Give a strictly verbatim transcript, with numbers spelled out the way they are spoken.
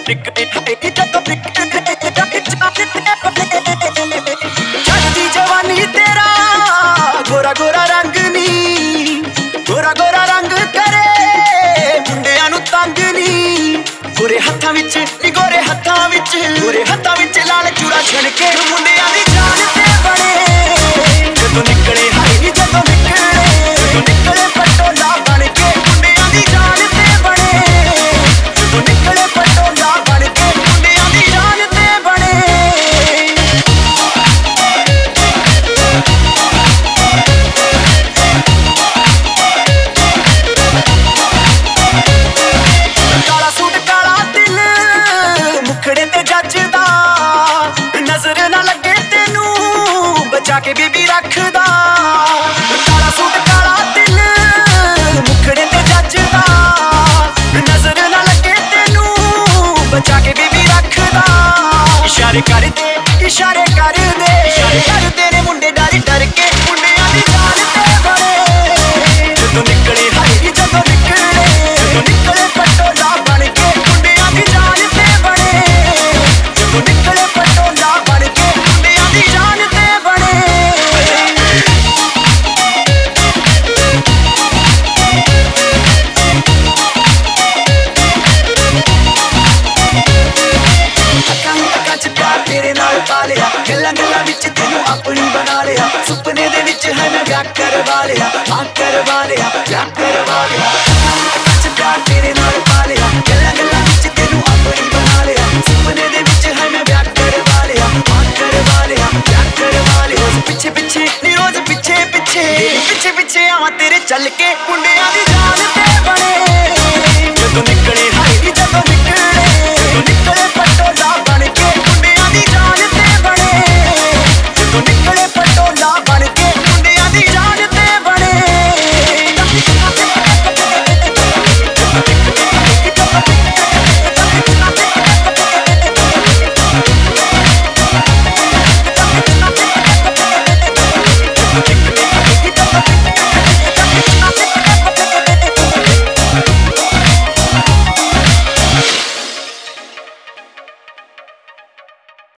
ਨਿਕਲੇ ਹਾਏ ਜਦੋਂ ਨਿਕਲੇ ਚੜ੍ਹਦੀ ਜਵਾਨੀ ਤੇਰਾ ਗੋਰਾ ਗੋਰਾ ਰੰਗ ਨੀ ਗੋਰਾ ਗੋਰਾ ਰੰਗ ਕਰੇ ਮੁੰਡਿਆਂ ਨੂੰ ਤੰਗ ਨੀ ਗੋਰੇ ਹੱਥਾਂ ਵਿੱਚ ਨੀ ਗੋਰੇ ਹੱਥਾਂ ਵਿੱਚ ਗੋਰੇ ਹੱਥਾਂ ਵਿੱਚ ਲਾਲ ਚੂੜਾ ਛਣ ਕੇ ਮੁੰਡਿਆਂ ਦੀ ਜਾਨ ਤੇ ਬਣੇ ਜਦੋਂ ਨਿਕਲੇ ਹਾਏ ਜਦੋਂ ਨਿਕਲੇ ਜਦੋਂ ਨਿਕਲੇ ਪਟੋਲਾ ਬਣ ਕੇ ਮੁੰਡਿਆਂ ਦੀ ਜਾਨ ਤੇ ਬਣੇ ਜਦੋਂ ਨਿਕਲੇ ਪਟੋਲਾ ਬਣ ਕੇ ਮੁੰਡਿਆਂ ਦੀ ਜਾਨ ਤੇ ਬਣੇ ਕਾਲਾ ਸੂਟ ਕਾਲਾ ਦਿਲ ਮੁਖੜੇ ਤੇ ਜੱਜਦਾ ਨਜ਼ਰ ਨਾ ਲੱਗੇ ਤੈਨੂੰ ਬਚਾ ਕੇ ਬੀਬੀ ਰੱਖਦਾ ਕਾਲਾ ਸੂਟ ਕਾਲਾ ਦਿਲ ਮੁਖੜੇ ਤੇ ਜੱਜਦਾ ਨਜ਼ਰ ਨਾ ਲੱਗੇ ਤੈਨੂੰ ਬਚਾ ਕੇ ਬੀਬੀ ਰੱਖਦਾ ਇਸ਼ਾਰੇ ਕਰਦੇ ਇਸ਼ਾਰੇ ਕਰਦੇ ਇਸ਼ਾਰੇ ਕਰਦੇ ਨੇ ਮੁੰਡੇ ਡਰ ਡਰ ਕੇ ਮੁੰਡਿਆਂ ਦੀ ਜਾਨ ਤੇ ਬਣੇ ਜਦੋਂ ਨਿਕਲੇ ਹਾਏ ਜਦੋਂ ਨਿਕਲੇ ਜਦੋਂ ਨਿਕਲੇ ਪਟੋਲਾ ਬਣ ਕੇ ਮੁੰਡਿਆਂ ਦੀ ਜਾਨ ਤੇ ਬਣੇ ਜਦੋਂ ਨਿਕਲੇ ਪਟੋਲਾ ਬਣ ਕੇ ਮੁੰਡਿਆਂ ਦੀ ਜਾਨ ਤੇ ਬਣੇ ਅੱਖਾਂ ਨੂੰ ਅੱਖਾਂ ਚ ਪਿਆਰ ਤੇਰੇ ਨਾਲ ਪਾ ਲਿਆ ਗੱਲਾਂ ਗੱਲਾਂ ਵਿੱਚ ਤੈਨੂੰ ਆਪਣੀ ਬਣਾ ਲਿਆ ਸੁਪਨੇ ਦੇ ਵਿੱਚ ਹੈ ਮੈਂ ਵਿਆਹ ਕਰਵਾ ਲਿਆ ਹਾਂ ਕਰਵਾ ਲਿਆ ਵਿਆਹ ਕਰਵਾ ਲਿਆ ਅੱਖਾਂ ਨੂੰ ਅੱਖਾਂ ਚ ਪਿਆਰ ਤੇਰੇ ਨਾਲ ਪਾ ਲਿਆ ਗੱਲਾਂ ਗੱਲਾਂ ਵਿੱਚ ਤੈਨੂੰ ਆਪਣੀ ਬਣਾ ਲਿਆ ਸੁਪਨੇ ਦੇ ਵਿੱਚ ਹੈ ਮੈਂ ਵਿਆਹ ਕਰਵਾ ਲਿਆ ਹਾਂ ਕਰਵਾ ਲਿਆ ਵਿਆਹ ਕਰਵਾ ਲਿਆ ਰੋਜ਼ ਪਿੱਛੇ ਪਿੱਛੇ ਨੀ ਰੋਜ਼ ਪਿੱਛੇ ਪਿੱਛੇ ਪਿੱਛੇ ਪਿੱਛੇ ਆਵਾਂ ਤੇਰੇ ਚੱਲ ਕੇ ਮੁੰਡਿਆਂ ਦੀ ਜਾਨ ਤੇ ਬਣੇ ਜਦੋਂ ਨਿਕਲੇ ਹਾਏ ਜਦੋਂ